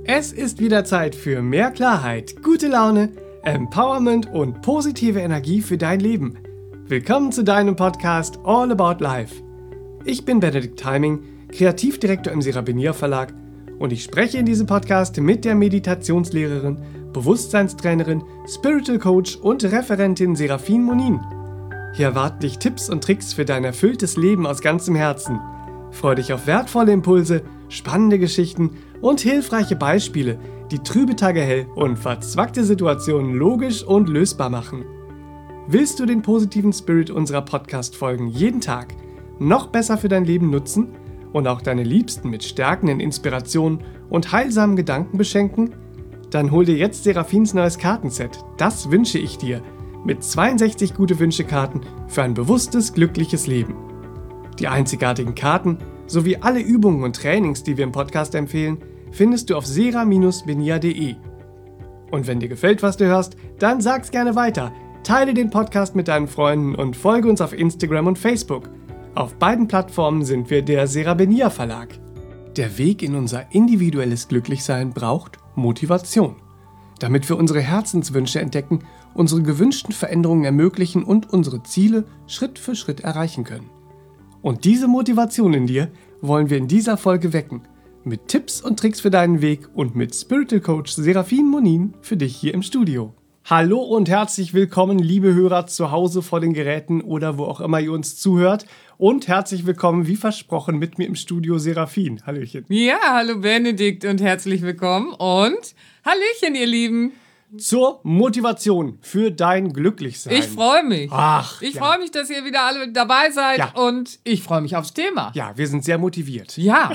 Es ist wieder Zeit für mehr Klarheit, gute Laune, Empowerment und positive Energie für dein Leben. Willkommen zu deinem Podcast All About Life. Ich bin Benedikt Heiming, Kreativdirektor im Serabinier Verlag und ich spreche in diesem Podcast mit der Meditationslehrerin, Bewusstseinstrainerin, Spiritual Coach und Referentin Serafin Monin. Hier erwarten dich Tipps und Tricks für dein erfülltes Leben aus ganzem Herzen. Freue dich auf wertvolle Impulse, spannende Geschichten und hilfreiche Beispiele, die trübe Tage hell und verzwackte Situationen logisch und lösbar machen. Willst du den positiven Spirit unserer Podcast-Folgen jeden Tag noch besser für dein Leben nutzen und auch deine Liebsten mit stärkenden Inspirationen und heilsamen Gedanken beschenken? Dann hol dir jetzt Serafins neues Kartenset. Das wünsche ich dir. Mit 62 Gute-Wünsche-Karten für ein bewusstes, glückliches Leben. Die einzigartigen Karten sowie alle Übungen und Trainings, die wir im Podcast empfehlen, findest du auf sera-benia.de. Und wenn dir gefällt, was du hörst, dann sag's gerne weiter. Teile den Podcast mit deinen Freunden und folge uns auf Instagram und Facebook. Auf beiden Plattformen sind wir der Serabinier Verlag. Der Weg in unser individuelles Glücklichsein braucht Motivation. Damit wir unsere Herzenswünsche entdecken, unsere gewünschten Veränderungen ermöglichen und unsere Ziele Schritt für Schritt erreichen können. Und diese Motivation in dir wollen wir in dieser Folge wecken. Mit Tipps und Tricks für deinen Weg und mit Spiritual Coach Serafin Monin für dich hier im Studio. Hallo und herzlich willkommen, liebe Hörer zu Hause vor den Geräten oder wo auch immer ihr uns zuhört. Und herzlich willkommen, wie versprochen, mit mir im Studio Serafin. Hallöchen. Ja, hallo Benedikt und herzlich willkommen und Hallöchen, ihr Lieben. Zur Motivation für dein Glücklichsein. Ich freue mich. Ich freue mich, dass ihr wieder alle dabei seid und ich freue mich aufs Thema. Ja, wir sind sehr motiviert. Ja.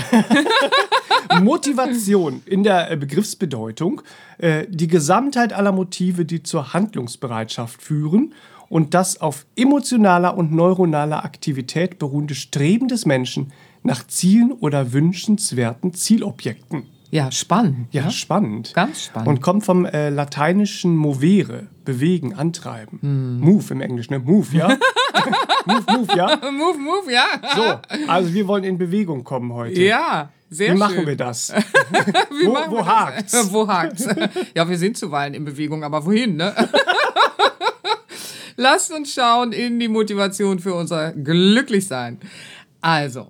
Motivation in der Begriffsbedeutung, die Gesamtheit aller Motive, die zur Handlungsbereitschaft führen und das auf emotionaler und neuronaler Aktivität beruhende Streben des Menschen nach Zielen oder wünschenswerten Zielobjekten. Ja, spannend. Ja, spannend. Ganz spannend. Und kommt vom lateinischen movere, bewegen, antreiben. Move im Englischen, ne? Move, ja? move, ja? Move, ja. So, also wir wollen in Bewegung kommen heute. Ja, sehr schön. Wie machen wir das? Wo hakt's? Wo hakt's? Ja, wir sind zuweilen in Bewegung, aber wohin, ne? Lasst uns schauen in die Motivation für unser Glücklichsein. Also,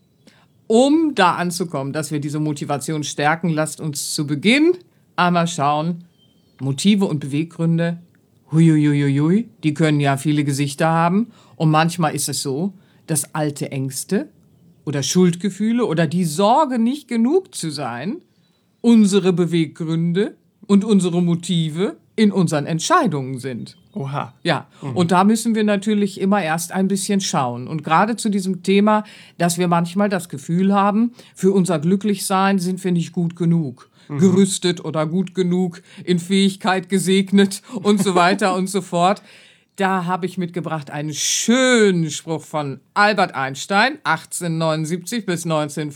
um da anzukommen, dass wir diese Motivation stärken, lasst uns zu Beginn einmal schauen, Motive und Beweggründe, huiuiuiui, die können ja viele Gesichter haben. Und manchmal ist es so, dass alte Ängste oder Schuldgefühle oder die Sorge, nicht genug zu sein, unsere Beweggründe und unsere Motive in unseren Entscheidungen sind. Oha. Ja, und da müssen wir natürlich immer erst ein bisschen schauen. Und gerade zu diesem Thema, dass wir manchmal das Gefühl haben, für unser Glücklichsein sind wir nicht gut genug, gerüstet oder gut genug, in Fähigkeit gesegnet und so weiter und so fort. Da habe ich mitgebracht einen schönen Spruch von Albert Einstein, 1879 bis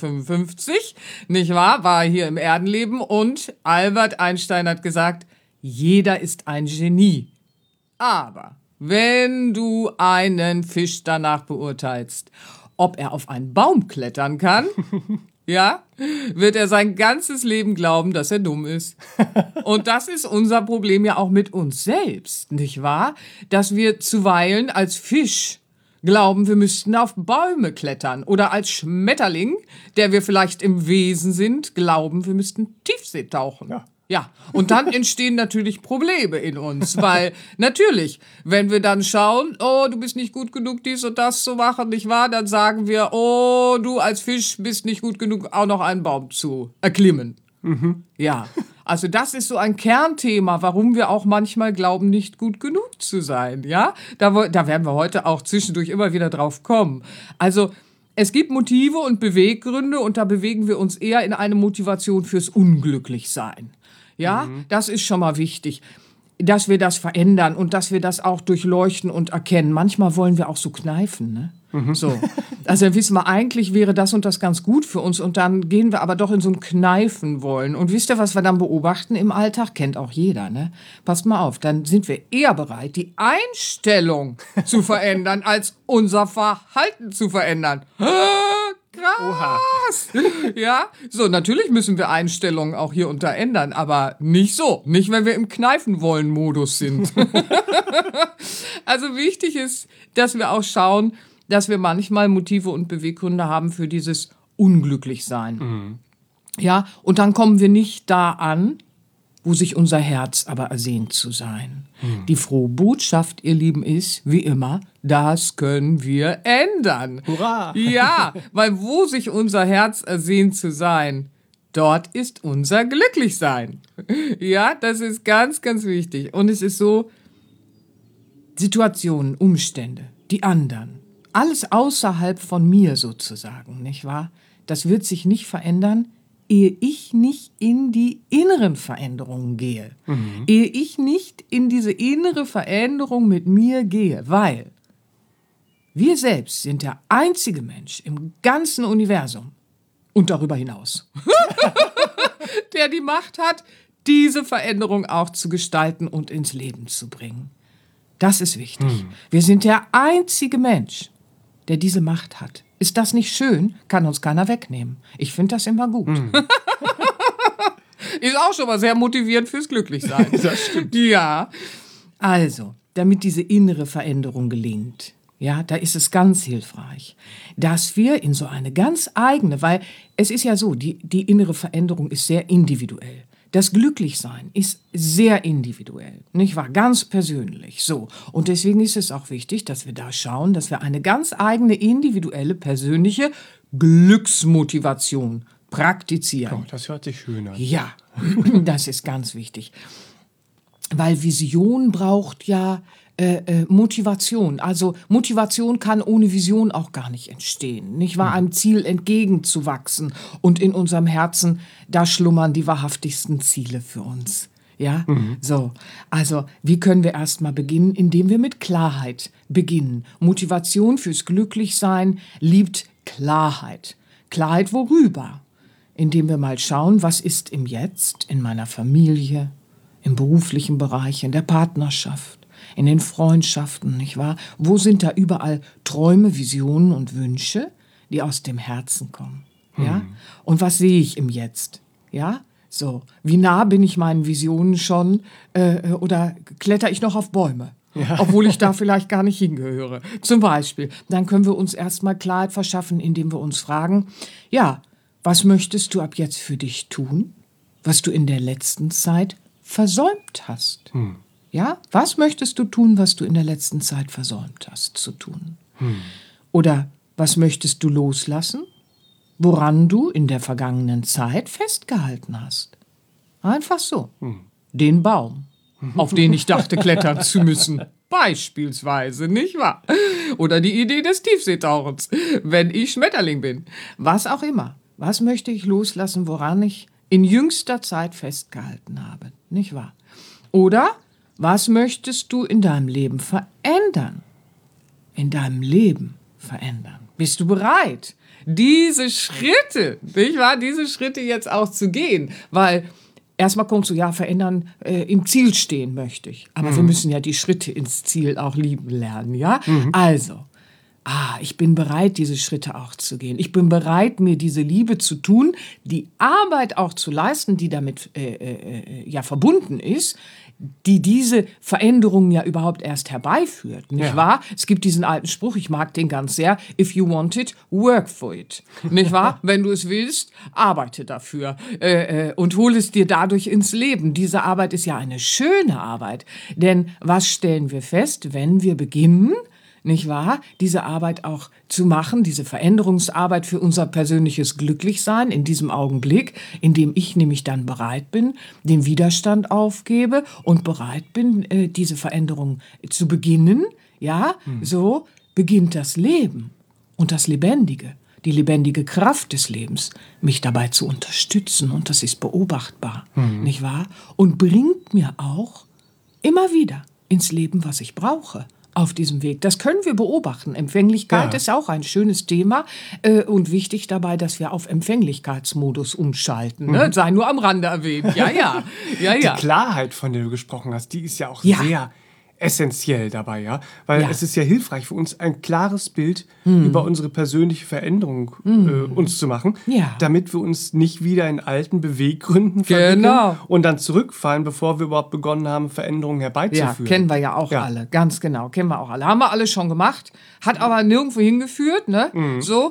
1955, nicht wahr? War hier im Erdenleben und Albert Einstein hat gesagt, jeder ist ein Genie. Aber wenn du einen Fisch danach beurteilst, ob er auf einen Baum klettern kann, ja, wird er sein ganzes Leben glauben, dass er dumm ist. Und das ist unser Problem ja auch mit uns selbst, nicht wahr? Dass wir zuweilen als Fisch glauben, wir müssten auf Bäume klettern. Oder als Schmetterling, der wir vielleicht im Wesen sind, glauben, wir müssten Tiefsee tauchen. Ja, und dann entstehen natürlich Probleme in uns, weil natürlich, wenn wir dann schauen, oh, du bist nicht gut genug, dies und das zu machen, nicht wahr? Dann sagen wir, oh, du als Fisch bist nicht gut genug, auch noch einen Baum zu erklimmen. Ja, also das ist so ein Kernthema, warum wir auch manchmal glauben, nicht gut genug zu sein, ja? Da werden wir heute auch zwischendurch immer wieder drauf kommen. Also es gibt Motive und Beweggründe und da bewegen wir uns eher in eine Motivation fürs Unglücklichsein. Ja, das ist schon mal wichtig, dass wir das verändern und dass wir das auch durchleuchten und erkennen. Manchmal wollen wir auch so kneifen, ne? So. Also dann wissen wir, eigentlich wäre das und das ganz gut für uns und dann gehen wir aber doch in so ein Kneifen wollen. Und wisst ihr, was wir dann beobachten im Alltag? Kennt auch jeder, ne? Passt mal auf, dann sind wir eher bereit, die Einstellung zu verändern, als unser Verhalten zu verändern. krass. Ja, so, natürlich müssen wir Einstellungen auch hier und da ändern, aber nicht so. Nicht, wenn wir im Kneifen-wollen-Modus sind. Also wichtig ist, dass wir auch schauen, dass wir manchmal Motive und Beweggründe haben für dieses Unglücklichsein. Ja, und dann kommen wir nicht da an, wo sich unser Herz aber ersehnt zu sein. Die frohe Botschaft, ihr Lieben, ist, wie immer, das können wir ändern. Hurra! Ja, weil wo sich unser Herz ersehnt zu sein, dort ist unser Glücklichsein. Ja, das ist ganz, ganz wichtig. Und es ist so, Situationen, Umstände, die anderen, alles außerhalb von mir sozusagen, nicht wahr? Das wird sich nicht verändern, ehe ich nicht in die inneren Veränderungen gehe. Ehe ich nicht in diese innere Veränderung mit mir gehe, weil wir selbst sind der einzige Mensch im ganzen Universum und darüber hinaus, der die Macht hat, diese Veränderung auch zu gestalten und ins Leben zu bringen. Das ist wichtig. Wir sind der einzige Mensch, der diese Macht hat. Ist das nicht schön? Kann uns keiner wegnehmen. Ich finde das immer gut. Ist auch schon mal sehr motivierend fürs Glücklichsein. Das stimmt. Ja. Also, damit diese innere Veränderung gelingt, ja, da ist es ganz hilfreich, dass wir in so eine ganz eigene, weil es ist ja so, die innere Veränderung ist sehr individuell. Das Glücklichsein ist sehr individuell, nicht wahr? Ganz persönlich, so. Und deswegen ist es auch wichtig, dass wir da schauen, dass wir eine ganz eigene, individuelle, persönliche Glücksmotivation praktizieren. Oh, das hört sich schön an. Ja, das ist ganz wichtig. Weil Vision braucht ja Motivation. Also Motivation kann ohne Vision auch gar nicht entstehen. Nicht wahr? Einem Ziel entgegenzuwachsen. Und in unserem Herzen, da schlummern die wahrhaftigsten Ziele für uns. Ja, so. Also, wie können wir erstmal beginnen? Indem wir mit Klarheit beginnen. Motivation fürs Glücklichsein liebt Klarheit. Klarheit worüber? Indem wir mal schauen, was ist im Jetzt, in meiner Familie, im beruflichen Bereich, in der Partnerschaft, in den Freundschaften, nicht wahr? Wo sind da überall Träume, Visionen und Wünsche, die aus dem Herzen kommen? Ja? Und was sehe ich im Jetzt? Ja? So, wie nah bin ich meinen Visionen schon oder kletter ich noch auf Bäume? Ja. Obwohl ich da vielleicht gar nicht hingehöre. Zum Beispiel. Dann können wir uns erstmal Klarheit verschaffen, indem wir uns fragen, ja, was möchtest du ab jetzt für dich tun, was du in der letzten Zeit versäumt hast? Ja, was möchtest du tun, was du in der letzten Zeit versäumt hast zu tun? Oder was möchtest du loslassen, woran du in der vergangenen Zeit festgehalten hast? Einfach so. Den Baum, auf den ich dachte, klettern zu müssen. Beispielsweise, nicht wahr? Oder die Idee des Tiefseetauchens, wenn ich Schmetterling bin. Was auch immer. Was möchte ich loslassen, woran ich in jüngster Zeit festgehalten habe? Nicht wahr? Oder was möchtest du in deinem Leben verändern? In deinem Leben verändern. Bist du bereit, diese Schritte, nicht wahr? Diese Schritte jetzt auch zu gehen? Weil erstmal kommst du, ja, verändern, im Ziel stehen möchte ich. Aber wir müssen ja die Schritte ins Ziel auch lieben lernen, ja? Also, ich bin bereit, diese Schritte auch zu gehen. Ich bin bereit, mir diese Liebe zu tun, die Arbeit auch zu leisten, die damit ja verbunden ist, die diese Veränderungen ja überhaupt erst herbeiführt, nicht wahr? Es gibt diesen alten Spruch, ich mag den ganz sehr, if you want it, work for it, nicht wahr? Wenn du es willst, arbeite dafür und hol es dir dadurch ins Leben. Diese Arbeit ist ja eine schöne Arbeit, denn was stellen wir fest, wenn wir beginnen, nicht wahr, diese Arbeit auch zu machen, diese Veränderungsarbeit für unser persönliches Glücklichsein in diesem Augenblick, in dem ich nämlich dann bereit bin, den Widerstand aufgebe und bereit bin, diese Veränderung zu beginnen, ja, so beginnt das Leben und das Lebendige, die lebendige Kraft des Lebens, mich dabei zu unterstützen und das ist beobachtbar, nicht wahr, und bringt mir auch immer wieder ins Leben, was ich brauche. Auf diesem Weg. Das können wir beobachten. Empfänglichkeit ist auch ein schönes Thema und wichtig dabei, dass wir auf Empfänglichkeitsmodus umschalten. Ne? Sei nur am Rande erwähnt. Ja. Die Klarheit, von der du gesprochen hast, die ist ja auch sehr essentiell dabei, ja. Weil Ja. es ist ja hilfreich für uns, ein klares Bild über unsere persönliche Veränderung uns zu machen, Ja. damit wir uns nicht wieder in alten Beweggründen verwickeln Genau. und dann zurückfallen, bevor wir überhaupt begonnen haben, Veränderungen Ja, herbeizuführen. kennen wir ja auch alle, ganz genau, kennen wir auch alle. Haben wir alle schon gemacht, hat aber nirgendwo hingeführt, ne? So,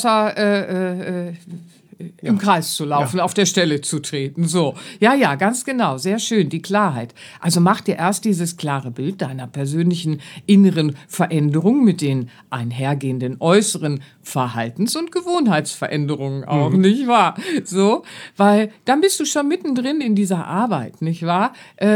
außer im Kreis zu laufen, auf der Stelle zu treten, so. Ja, ganz genau, sehr schön, die Klarheit. Also mach dir erst dieses klare Bild deiner persönlichen inneren Veränderung mit den einhergehenden äußeren Verhaltens- und Gewohnheitsveränderungen auch, nicht wahr? So, weil dann bist du schon mittendrin in dieser Arbeit, nicht wahr?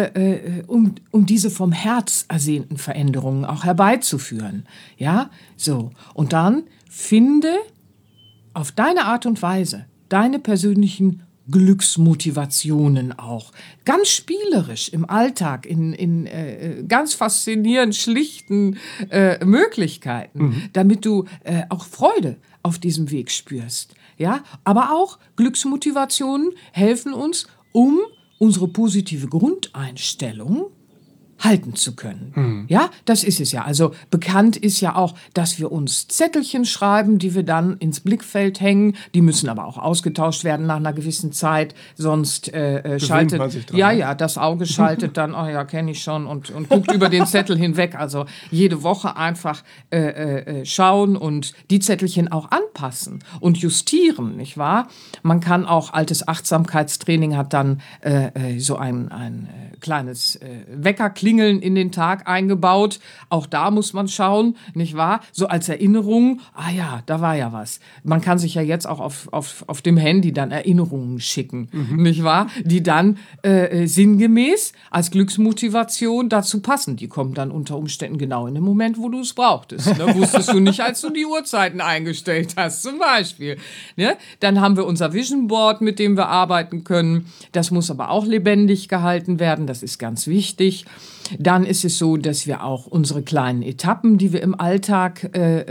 Um diese vom Herz ersehnten Veränderungen auch herbeizuführen. Ja, so. Und dann finde auf deine Art und Weise deine persönlichen Glücksmotivationen auch. Ganz spielerisch im Alltag, in ganz faszinierend schlichten Möglichkeiten, damit du auch Freude auf diesem Weg spürst. Ja? Aber auch Glücksmotivationen helfen uns, um unsere positive Grundeinstellung halten zu können. Ja, das ist es ja. Also bekannt ist ja auch, dass wir uns Zettelchen schreiben, die wir dann ins Blickfeld hängen. Die müssen aber auch ausgetauscht werden nach einer gewissen Zeit, sonst schaltet man sich dran, ja, das Auge schaltet dann, oh ja, kenne ich schon und guckt über den Zettel hinweg. Also jede Woche einfach schauen und die Zettelchen auch anpassen und justieren, nicht wahr? Man kann auch altes Achtsamkeitstraining hat dann so ein kleines Weckerklingeln in den Tag eingebaut. Auch da muss man schauen, nicht wahr? So als Erinnerung, ja, da war ja was. Man kann sich ja jetzt auch auf dem Handy dann Erinnerungen schicken, nicht wahr? Die dann sinngemäß als Glücksmotivation dazu passen. Die kommen dann unter Umständen genau in dem Moment, wo du es brauchtest. Ne? Wusstest du nicht, als du die Uhrzeiten eingestellt hast, zum Beispiel. Ne? Dann haben wir unser Vision Board, mit dem wir arbeiten können. Das muss aber auch lebendig gehalten werden. Das ist ganz wichtig. Dann ist es so, dass wir auch unsere kleinen Etappen, die wir im Alltag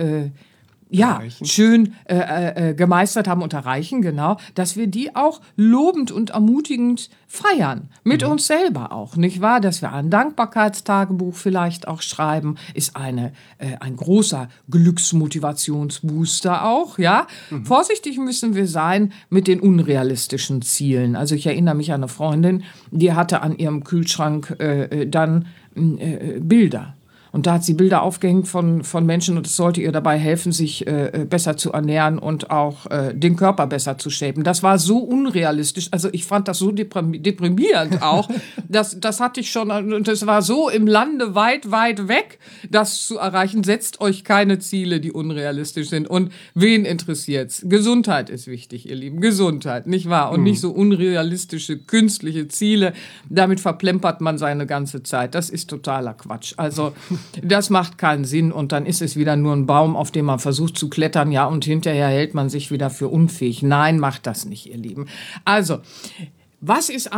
schön gemeistert haben und erreichen, genau, dass wir die auch lobend und ermutigend feiern. Mit uns selber auch, nicht wahr? Dass wir ein Dankbarkeitstagebuch vielleicht auch schreiben, ist ein großer Glücksmotivationsbooster auch, ja? Vorsichtig müssen wir sein mit den unrealistischen Zielen. Also ich erinnere mich an eine Freundin, die hatte an ihrem Kühlschrank dann Bilder. Und da hat sie Bilder aufgehängt von Menschen und es sollte ihr dabei helfen, sich besser zu ernähren und auch den Körper besser zu shapen. Das war so unrealistisch. Also ich fand das so deprimierend auch. Das hatte ich schon, und das war so im Lande weit weg, das zu erreichen. Setzt euch keine Ziele, die unrealistisch sind. Und wen interessiert's? Gesundheit ist wichtig, ihr Lieben. Gesundheit, nicht wahr? Und nicht so unrealistische, künstliche Ziele. Damit verplempert man seine ganze Zeit. Das ist totaler Quatsch. Also das macht keinen Sinn und dann ist es wieder nur ein Baum, auf dem man versucht zu klettern, ja, und hinterher hält man sich wieder für unfähig. Nein, macht das nicht, ihr Lieben. Also, was ist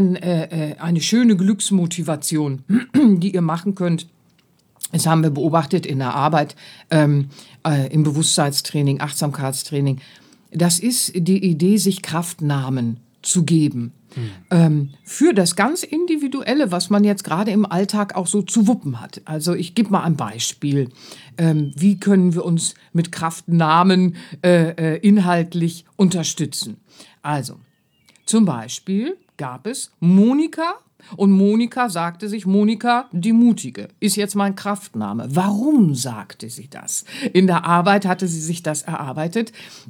eine schöne Glücksmotivation, die ihr machen könnt? Das haben wir beobachtet in der Arbeit, im Bewusstseinstraining, Achtsamkeitstraining. Das ist die Idee, sich Kraftnamen zu geben. Für das ganz Individuelle, was man jetzt gerade im Alltag auch so zu wuppen hat. Also ich gebe mal ein Beispiel. Wie können wir uns mit Kraftnamen inhaltlich unterstützen? Also zum Beispiel gab es Monika. Und Monika sagte sich, Monika die Mutige ist jetzt mein Kraftname. Warum sagte sie das? In der Arbeit hatte sie sich das erarbeitet,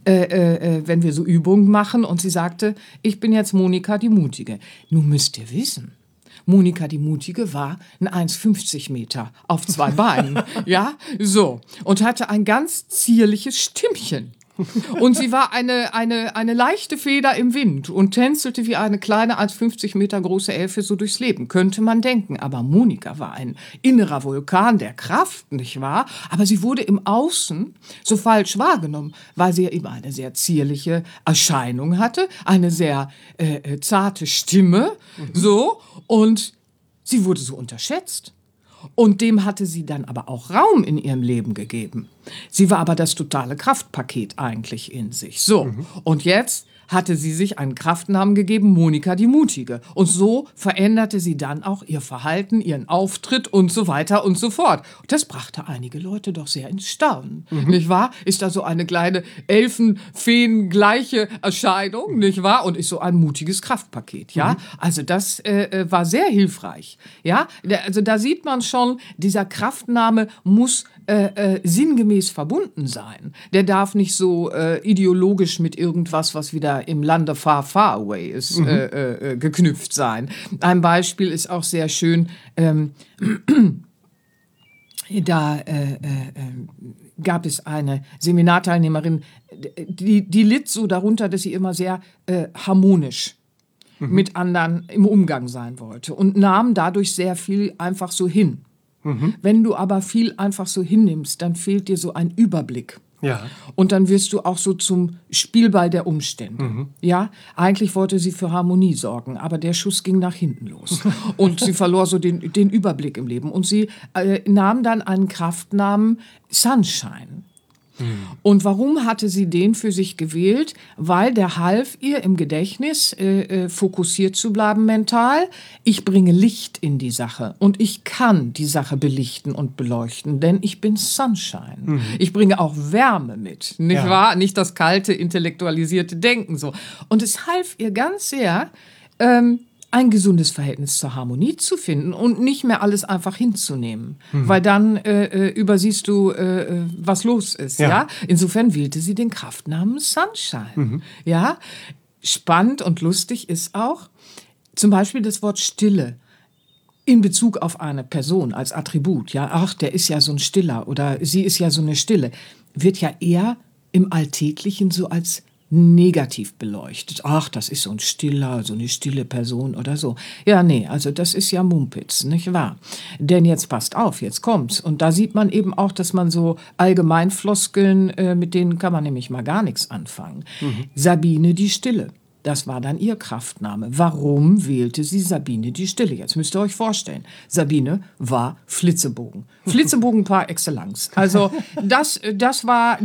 wenn wir so Übungen machen. Und sie sagte, ich bin jetzt Monika die Mutige. Nun müsst ihr wissen, Monika die Mutige war ein 1,50 Meter auf 2 Beinen. Ja, so. Und hatte ein ganz zierliches Stimmchen. Und sie war eine leichte Feder im Wind und tänzelte wie eine kleine, 1,50 Meter große Elfe so durchs Leben, könnte man denken. Aber Monika war ein innerer Vulkan der Kraft, nicht wahr? Aber sie wurde im Außen so falsch wahrgenommen, weil sie eben eine sehr zierliche Erscheinung hatte, eine sehr zarte Stimme, so, und sie wurde so unterschätzt. Und dem hatte sie dann aber auch Raum in ihrem Leben gegeben. Sie war aber das totale Kraftpaket eigentlich in sich. So, und jetzt hatte sie sich einen Kraftnamen gegeben, Monika die Mutige. Und so veränderte sie dann auch ihr Verhalten, ihren Auftritt und so weiter und so fort. Und das brachte einige Leute doch sehr ins Staunen, nicht wahr? Ist da so eine kleine Elfenfeen-gleiche Erscheinung, nicht wahr? Und ist so ein mutiges Kraftpaket, ja? Also das war sehr hilfreich, ja? Also da sieht man schon, dieser Kraftname muss sinngemäß verbunden sein. Der darf nicht so ideologisch mit irgendwas, was wieder im Lande far, far away ist, geknüpft sein. Ein Beispiel ist auch sehr schön, da gab es eine Seminarteilnehmerin, die litt so darunter, dass sie immer sehr harmonisch mit anderen im Umgang sein wollte und nahm dadurch sehr viel einfach so hin. Wenn du aber viel einfach so hinnimmst, dann fehlt dir so ein Überblick. Ja. Und dann wirst du auch so zum Spielball der Umstände. Ja, eigentlich wollte sie für Harmonie sorgen, aber der Schuss ging nach hinten los. Und sie verlor so den Überblick im Leben. Und sie nahm dann einen Kraftnamen Sunshine. Und warum hatte sie den für sich gewählt? Weil der half ihr im Gedächtnis, fokussiert zu bleiben mental. Ich bringe Licht in die Sache und ich kann die Sache belichten und beleuchten, denn ich bin Sunshine. Ich bringe auch Wärme mit, nicht wahr? Nicht das kalte, intellektualisierte Denken so. Und es half ihr ganz sehr, ein gesundes Verhältnis zur Harmonie zu finden und nicht mehr alles einfach hinzunehmen. Weil dann übersiehst du, was los ist. Ja. Insofern wählte sie den Kraftnamen Sunshine. Ja. Spannend und lustig ist auch zum Beispiel das Wort Stille in Bezug auf eine Person als Attribut. Ja, ach, der ist ja so ein Stiller oder sie ist ja so eine Stille. Wird ja eher im Alltäglichen so als negativ beleuchtet. Ach, das ist so ein Stiller, so eine stille Person oder so. Ja, nee, also das ist ja Mumpitz, nicht wahr? Denn jetzt passt auf, jetzt kommt's. Und da sieht man eben auch, dass man so Allgemeinfloskeln, mit denen kann man nämlich mal gar nichts anfangen. Sabine die Stille. Das war dann ihr Kraftname. Warum wählte sie Sabine die Stille? Jetzt müsst ihr euch vorstellen. Sabine war Flitzebogen. Flitzebogen par excellence. Also das war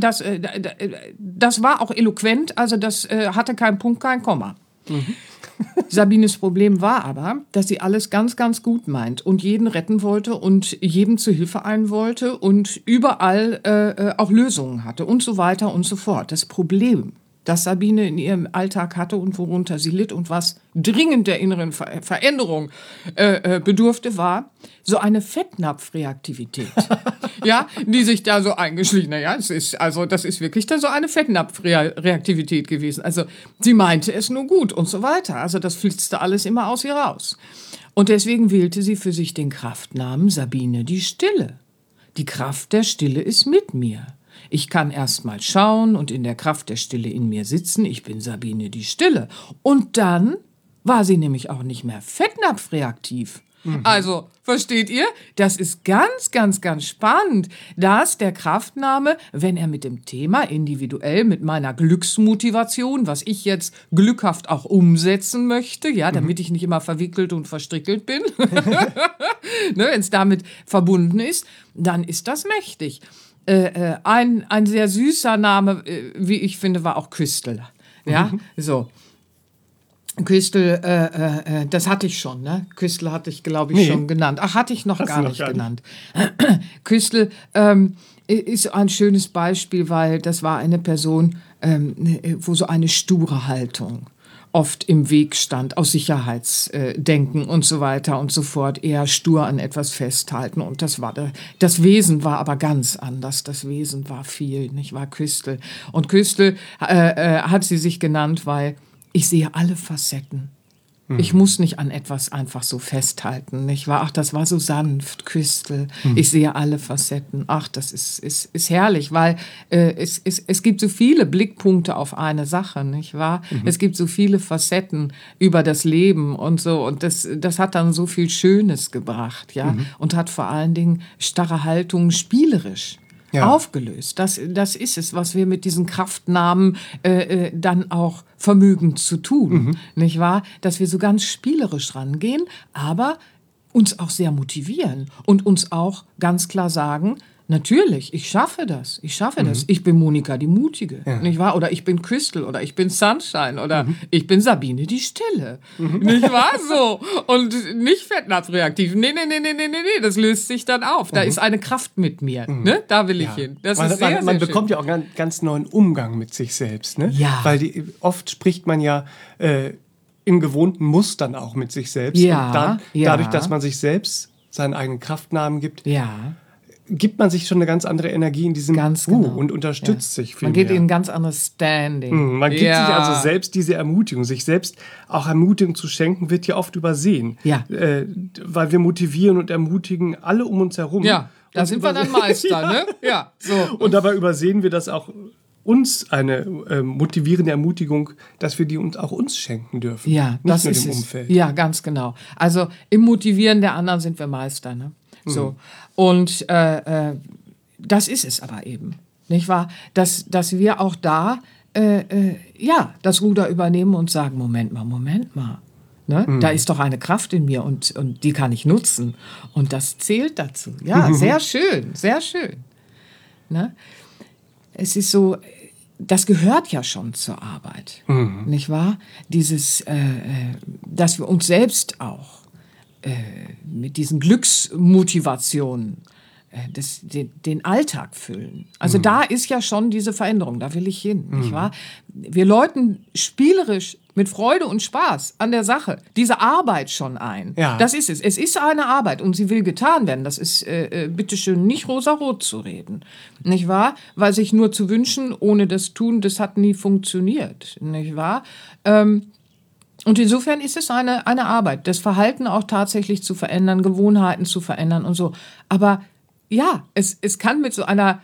auch eloquent. Also das hatte keinen Punkt, kein Komma. Sabines Problem war aber, dass sie alles ganz, ganz gut meint und jeden retten wollte und jedem zu Hilfe eilen wollte und überall auch Lösungen hatte und so weiter und so fort. Das Problem, das Sabine in ihrem Alltag hatte und worunter sie litt und was dringend der inneren Veränderung bedurfte, war so eine Fettnapfreaktivität, ja, die sich da so eingeschlichen hat. Ja, das ist wirklich da so eine Fettnapfreaktivität gewesen. Also sie meinte es nur gut und so weiter. Also das flitzte alles immer aus ihr raus. Und deswegen wählte sie für sich den Kraftnamen Sabine die Stille. Die Kraft der Stille ist mit mir. Ich kann erst mal schauen und in der Kraft der Stille in mir sitzen. Ich bin Sabine die Stille. Und dann war sie nämlich auch nicht mehr fettnapfreaktiv. Also, versteht ihr? Das ist ganz, ganz, ganz spannend, dass der Kraftname, wenn er mit dem Thema individuell, mit meiner Glücksmotivation, was ich jetzt glückhaft auch umsetzen möchte, ja, damit ich nicht immer verwickelt und verstrickelt bin, ne, wenn es damit verbunden ist, dann ist das mächtig. Ein sehr süßer Name, wie ich finde, war auch Küstel. Ja, so. Küstel, das hatte ich schon, ne? Küstel hatte ich, glaube ich, schon genannt. Ach, hatte ich noch gar nicht genannt. Küstel ist ein schönes Beispiel, weil das war eine Person, wo so eine sture Haltung oft im Weg stand, aus Sicherheitsdenken und so weiter und so fort, eher stur an etwas festhalten. Und das Wesen war aber ganz anders. Das Wesen war viel, nicht wahr? Küstel. Und Küstel hat sie sich genannt, weil ich sehe alle Facetten. Ich muss nicht an etwas einfach so festhalten, nicht wahr? Ach, das war so sanft, Küstel. Ich sehe alle Facetten. Ach, das ist herrlich, weil es gibt so viele Blickpunkte auf eine Sache, nicht wahr? Es gibt so viele Facetten über das Leben und so. Und das hat dann so viel Schönes gebracht, ja? Und hat vor allen Dingen starre Haltungen spielerisch aufgelöst. Das ist es, was wir mit diesen Kraftnamen dann auch vermögen zu tun, nicht wahr? Dass wir so ganz spielerisch rangehen, aber uns auch sehr motivieren und uns auch ganz klar sagen, Natürlich, ich schaffe das. Ich bin Monika die Mutige, nicht wahr? Oder ich bin Crystal oder ich bin Sunshine oder ich bin Sabine die Stille, nicht wahr? So. Und nicht fettnapfreaktiv. Nee, das löst sich dann auf. Da ist eine Kraft mit mir, ne? Da will ich hin. Das ist sehr, man sehr bekommt schön. ja auch einen ganz neuen Umgang mit sich selbst, ne? Ja. Weil oft spricht man ja in gewohnten Mustern auch mit sich selbst. Ja, Und dann, ja. dadurch, dass man sich selbst seinen eigenen Kraftnamen gibt, Ja, gibt man sich schon eine ganz andere Energie in diesem ganz genau. und unterstützt sich viel Man geht mehr. in ein ganz anderes Standing. Man gibt sich also selbst diese Ermutigung. Sich selbst auch Ermutigung zu schenken, wird ja oft übersehen. Ja. Weil wir motivieren und ermutigen alle um uns herum. Ja, da Und sind wir dann Meister, ne? Ja, so. Und dabei übersehen wir, dass auch uns eine motivierende Ermutigung, dass wir die uns schenken dürfen. Ja, nicht das nur ist dem es. Umfeld. Ja, ganz genau. Also im Motivieren der anderen sind wir Meister, ne? So. Und das ist es aber eben, nicht wahr? Dass wir auch da das Ruder übernehmen und sagen, Moment mal. Ne? Da ist doch eine Kraft in mir und die kann ich nutzen. Und das zählt dazu. Ja, sehr schön, sehr schön. Ne? Es ist so, das gehört ja schon zur Arbeit, nicht wahr? Dieses, dass wir uns selbst auch mit diesen Glücksmotivationen den Alltag füllen. Also da ist ja schon diese Veränderung, da will ich hin, nicht wahr? Wir läuten spielerisch mit Freude und Spaß an der Sache diese Arbeit schon ein. Ja. Das ist es. Es ist eine Arbeit und sie will getan werden. Das ist bitteschön nicht rosarot zu reden, nicht wahr? Weil sich nur zu wünschen, ohne das Tun, das hat nie funktioniert, nicht wahr? Und insofern ist es eine Arbeit, das Verhalten auch tatsächlich zu verändern, Gewohnheiten zu verändern und so. Aber ja, es kann mit so einer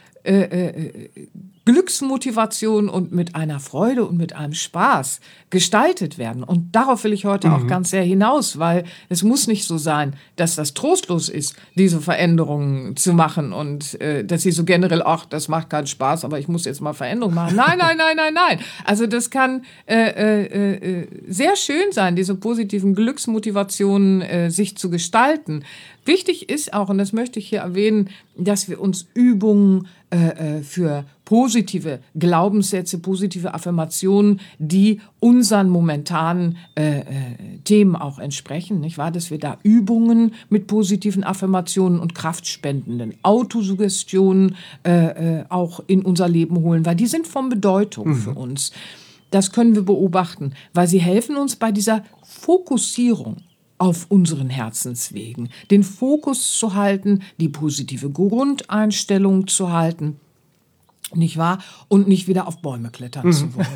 Glücksmotivation und mit einer Freude und mit einem Spaß gestaltet werden. Und darauf will ich heute auch ganz sehr hinaus, weil es muss nicht so sein, dass das trostlos ist, diese Veränderungen zu machen und dass sie so generell, ach, das macht keinen Spaß, aber ich muss jetzt mal Veränderungen machen. Nein. Also das kann sehr schön sein, diese positiven Glücksmotivationen sich zu gestalten. Wichtig ist auch, und das möchte ich hier erwähnen, dass wir uns Übungen für positive Glaubenssätze, positive Affirmationen, die unseren momentanen Themen auch entsprechen, nicht wahr? Dass wir da Übungen mit positiven Affirmationen und kraftspendenden Autosuggestionen auch in unser Leben holen, weil die sind von Bedeutung für uns. Das können wir beobachten, weil sie helfen uns bei dieser Fokussierung auf unseren Herzenswegen, den Fokus zu halten, die positive Grundeinstellung zu halten, nicht wahr? Und nicht wieder auf Bäume klettern zu wollen.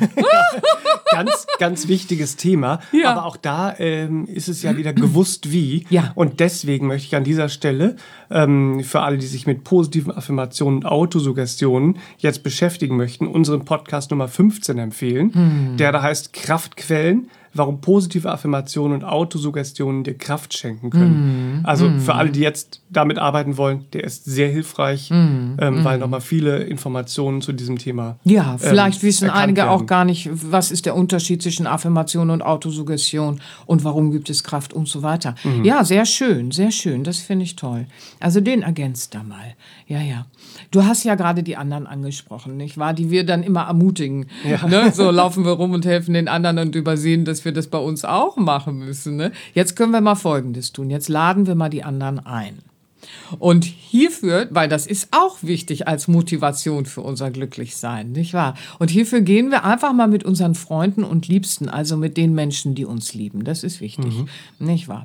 Ganz wichtiges Thema. Ja. Aber auch da ist es ja wieder gewusst wie. Ja. Und deswegen möchte ich an dieser Stelle für alle, die sich mit positiven Affirmationen und Autosuggestionen jetzt beschäftigen möchten, unseren Podcast Nummer 15 empfehlen. Der da heißt Kraftquellen, warum positive Affirmationen und Autosuggestionen dir Kraft schenken können. Also für alle, die jetzt damit arbeiten wollen, der ist sehr hilfreich, weil nochmal viele Informationen zu diesem Thema Ja, vielleicht wissen erkannt einige auch werden. gar nicht, was ist der Unterschied zwischen Affirmation und Autosuggestion und warum gibt es Kraft und so weiter. Ja, sehr schön, das finde ich toll. Also den ergänzt da mal. Ja. Du hast ja gerade die anderen angesprochen, nicht wahr? Die wir dann immer ermutigen. Ja. Ne? So laufen wir rum und helfen den anderen und übersehen, dass wir das bei uns auch machen müssen. Ne? Jetzt können wir mal Folgendes tun. Jetzt laden wir mal die anderen ein. Und hierfür, weil das ist auch wichtig als Motivation für unser Glücklichsein, nicht wahr? Und hierfür gehen wir einfach mal mit unseren Freunden und Liebsten, also mit den Menschen, die uns lieben. Das ist wichtig, nicht wahr?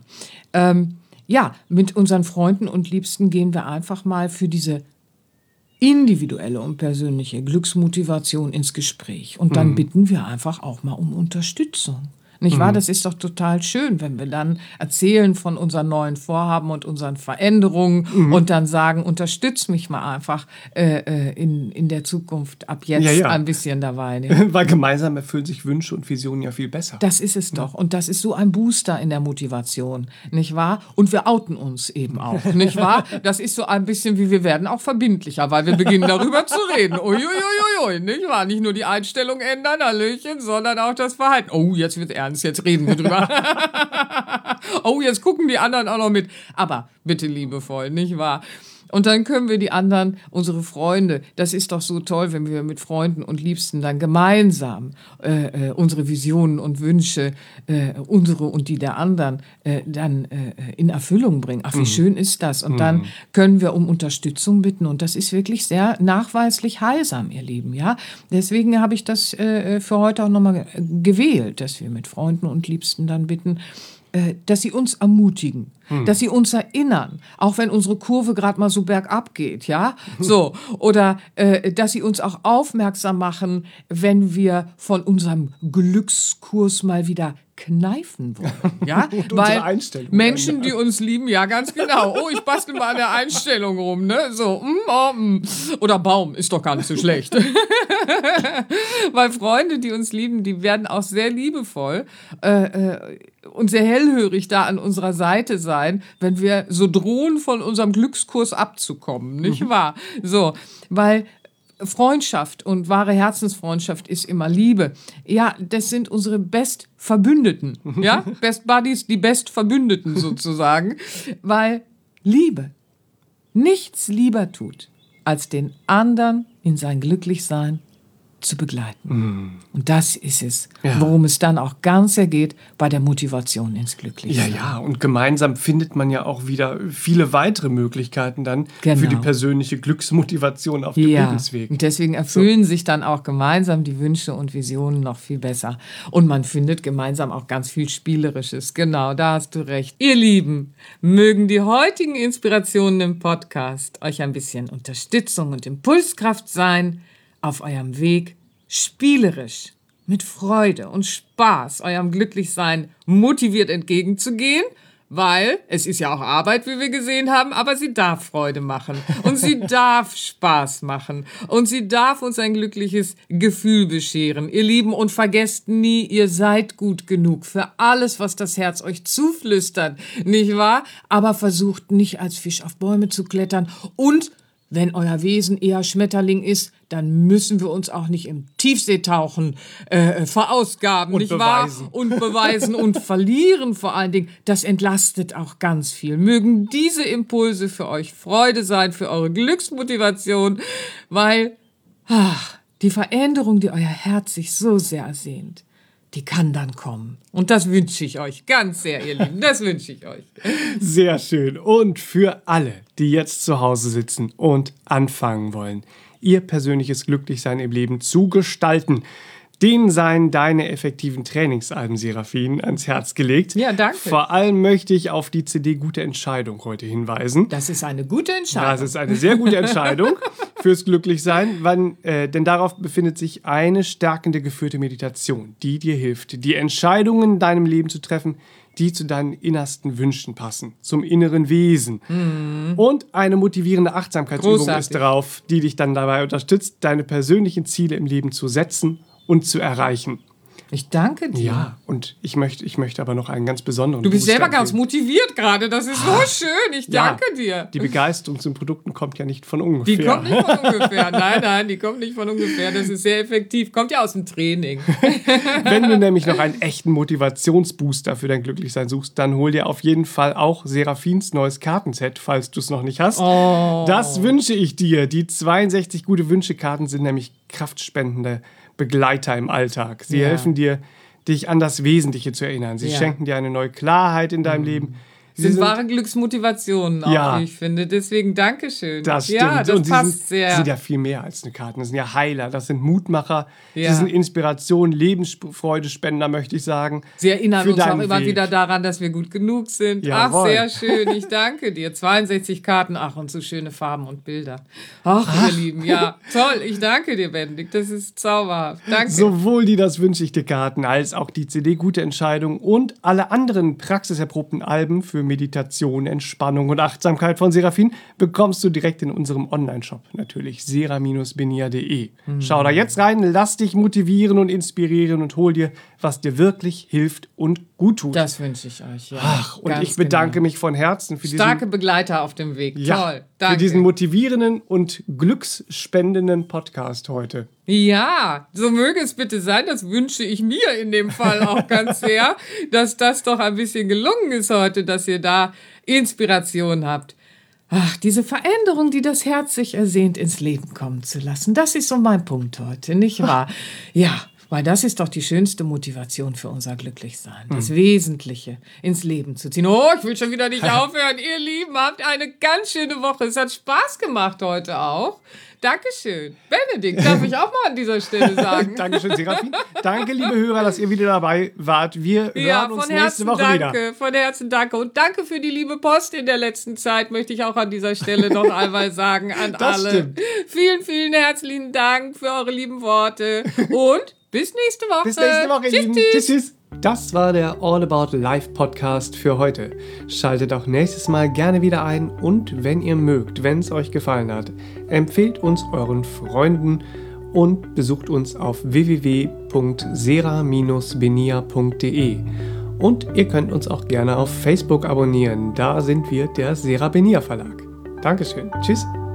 Mit unseren Freunden und Liebsten gehen wir einfach mal für diese individuelle und persönliche Glücksmotivation ins Gespräch. Und dann bitten wir einfach auch mal um Unterstützung. Nicht wahr? Das ist doch total schön, wenn wir dann erzählen von unseren neuen Vorhaben und unseren Veränderungen und dann sagen, unterstütz mich mal einfach in der Zukunft ab jetzt ein bisschen dabei. Ne? Weil gemeinsam erfüllen sich Wünsche und Visionen ja viel besser. Das ist es doch. Und das ist so ein Booster in der Motivation, nicht wahr? Und wir outen uns eben auch, nicht wahr? Das ist so ein bisschen wie wir werden auch verbindlicher, weil wir beginnen darüber zu reden. Uiuiuiui, nicht wahr? Nicht nur die Einstellung ändern, Hallöchen, sondern auch das Verhalten. Oh, jetzt wird ernst, jetzt reden wir drüber. Oh, jetzt gucken die anderen auch noch mit. Aber bitte liebevoll, nicht wahr? Und dann können wir die anderen, unsere Freunde, das ist doch so toll, wenn wir mit Freunden und Liebsten dann gemeinsam unsere Visionen und Wünsche, unsere und die der anderen, dann in Erfüllung bringen. Ach, wie schön ist das? Und dann können wir um Unterstützung bitten. Und das ist wirklich sehr nachweislich heilsam, ihr Lieben. Ja? Deswegen habe ich das für heute auch nochmal gewählt, dass wir mit Freunden und Liebsten dann bitten, dass sie uns ermutigen, dass sie uns erinnern, auch wenn unsere Kurve gerade mal so bergab geht, ja, so, oder dass sie uns auch aufmerksam machen, wenn wir von unserem Glückskurs mal wieder kneifen wollen, ja, weil Menschen, die uns lieben, ja, ganz genau, oh, ich bastel mal an der Einstellung rum, ne, so, oder Baum, ist doch gar nicht so schlecht, weil Freunde, die uns lieben, die werden auch sehr liebevoll und sehr hellhörig da an unserer Seite sein, wenn wir so drohen, von unserem Glückskurs abzukommen, nicht wahr? So, weil Freundschaft und wahre Herzensfreundschaft ist immer Liebe. Ja, das sind unsere Bestverbündeten, ja? Best Buddies, die Bestverbündeten sozusagen, weil Liebe nichts lieber tut, als den anderen in sein Glücklichsein zu begleiten. Und das ist es, worum es dann auch ganz sehr geht bei der Motivation ins Glücklichsein. Ja, und gemeinsam findet man ja auch wieder viele weitere Möglichkeiten dann für die persönliche Glücksmotivation auf dem Lebensweg. Und deswegen erfüllen sich dann auch gemeinsam die Wünsche und Visionen noch viel besser. Und man findet gemeinsam auch ganz viel Spielerisches. Genau, da hast du recht. Ihr Lieben, mögen die heutigen Inspirationen im Podcast euch ein bisschen Unterstützung und Impulskraft sein, auf eurem Weg spielerisch, mit Freude und Spaß eurem Glücklichsein motiviert entgegenzugehen, weil es ist ja auch Arbeit, wie wir gesehen haben, aber sie darf Freude machen und sie darf Spaß machen und sie darf uns ein glückliches Gefühl bescheren. Ihr Lieben, und vergesst nie, ihr seid gut genug für alles, was das Herz euch zuflüstert, nicht wahr? Aber versucht nicht als Fisch auf Bäume zu klettern und wenn euer Wesen eher Schmetterling ist, dann müssen wir uns auch nicht im Tiefseetauchen verausgaben, und nicht beweisen. Wahr? Und beweisen und verlieren vor allen Dingen. Das entlastet auch ganz viel. Mögen diese Impulse für euch Freude sein, für eure Glücksmotivation, weil die Veränderung, die euer Herz sich so sehr ersehnt, die kann dann kommen. Und das wünsche ich euch ganz sehr, ihr Lieben. Das wünsche ich euch. Sehr schön. Und für alle, die jetzt zu Hause sitzen und anfangen wollen, ihr persönliches Glücklichsein im Leben zu gestalten, denen seien deine effektiven Trainingsalben, Serafin, ans Herz gelegt. Ja, danke. Vor allem möchte ich auf die CD Gute Entscheidung heute hinweisen. Das ist eine gute Entscheidung. Das ist eine sehr gute Entscheidung fürs Glücklichsein, denn darauf befindet sich eine stärkende geführte Meditation, die dir hilft, die Entscheidungen in deinem Leben zu treffen, die zu deinen innersten Wünschen passen, zum inneren Wesen. Und eine motivierende Achtsamkeitsübung ist drauf, die dich dann dabei unterstützt, deine persönlichen Ziele im Leben zu setzen und zu erreichen. Ich danke dir. Ja, und ich möchte aber noch einen ganz besonderen. Du bist selber ganz motiviert gerade, das ist so schön, ich danke dir. Die Begeisterung zu den Produkten kommt ja nicht von ungefähr. Die kommt nicht von ungefähr, nein, die kommt nicht von ungefähr, das ist sehr effektiv, kommt ja aus dem Training. Wenn du nämlich noch einen echten Motivationsbooster für dein Glücklichsein suchst, dann hol dir auf jeden Fall auch Serafins neues Kartenset, falls du es noch nicht hast. Das wünsche ich dir. Die 62 Gute-Wünsche-Karten sind nämlich kraftspendende Begleiter im Alltag. Sie helfen dir, dich an das Wesentliche zu erinnern. Sie schenken dir eine neue Klarheit in deinem Leben. Sie sind wahre Glücksmotivationen auch, wie ich finde. Deswegen Dankeschön. Das stimmt. Ja, das passt sehr. Sie sind ja viel mehr als eine Karte. Das sind ja Heiler, das sind Mutmacher, sie sind Inspiration, Lebensfreudespender, möchte ich sagen. Sie erinnern uns auch immer wieder daran, dass wir gut genug sind. Jawohl. Ach, sehr schön. Ich danke dir. 62 Karten, ach, und so schöne Farben und Bilder. Ach, ihr Lieben, ja, toll. Ich danke dir, Benedikt. Das ist zauberhaft. Danke. Sowohl die Das wünsche ich dir Karten als auch die CD Gute Entscheidung und alle anderen praxiserprobten Alben für Meditation, Entspannung und Achtsamkeit von Serafin bekommst du direkt in unserem Online-Shop. Natürlich sera-benia.de. Schau da jetzt rein, lass dich motivieren und inspirieren und hol dir, was dir wirklich hilft und gut tut. Das wünsche ich euch, ja. Ach, und ich bedanke mich von Herzen für starke Begleiter auf dem Weg. Toll, danke. Für diesen motivierenden und glücksspendenden Podcast heute. Ja, so möge es bitte sein, das wünsche ich mir in dem Fall auch ganz sehr, dass das doch ein bisschen gelungen ist heute, dass ihr da Inspiration habt. Ach, diese Veränderung, die das Herz sich ersehnt, ins Leben kommen zu lassen, das ist so mein Punkt heute, nicht wahr? Ja, weil das ist doch die schönste Motivation für unser Glücklichsein, das Wesentliche ins Leben zu ziehen. Oh, ich will schon wieder nicht aufhören. Ihr Lieben, habt eine ganz schöne Woche. Es hat Spaß gemacht heute auch. Dankeschön. Benedikt, darf ich auch mal an dieser Stelle sagen. Dankeschön, Serafin. Danke, liebe Hörer, dass ihr wieder dabei wart. Wir hören uns nächste Woche wieder. Von Herzen danke. Und danke für die liebe Post in der letzten Zeit, möchte ich auch an dieser Stelle noch einmal sagen an das alle. Stimmt. Vielen, vielen herzlichen Dank für eure lieben Worte. Und bis nächste Woche. Bis nächste Woche, ihr Lieben. Tschüss. Tschüss. Das war der All About Life Podcast für heute. Schaltet auch nächstes Mal gerne wieder ein und wenn ihr mögt, wenn es euch gefallen hat, empfehlt uns euren Freunden und besucht uns auf www.sera-benia.de. Und ihr könnt uns auch gerne auf Facebook abonnieren. Da sind wir der Sera Benia Verlag. Dankeschön. Tschüss.